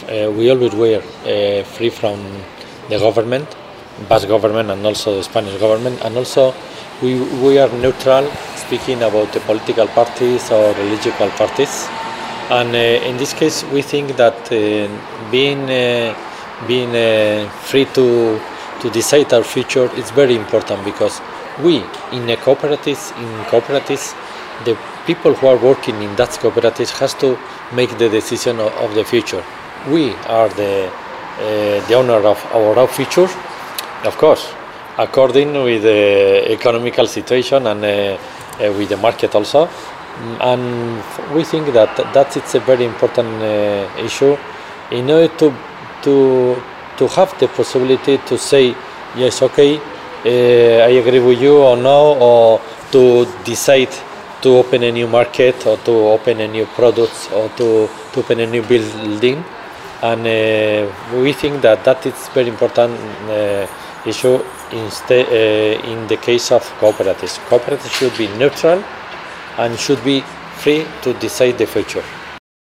we always were free from the government, Basque government, and also the Spanish government, and also we are neutral, speaking about the political parties or religious parties. And in this case, we think that being free to decide our future is very important, because we in cooperatives, the people who are working in that cooperative has to make the decision of the future. We are the owner of our own future, of course, according with the economical situation and with the market also. And we think that it's a very important issue in order to have the possibility to say yes, okay, I agree with you, or no, or to decide to open a new market, or to open a new product, or to open a new building. And we think that is very important issue in the case of cooperatives. Cooperatives should be neutral and should be free to decide the future.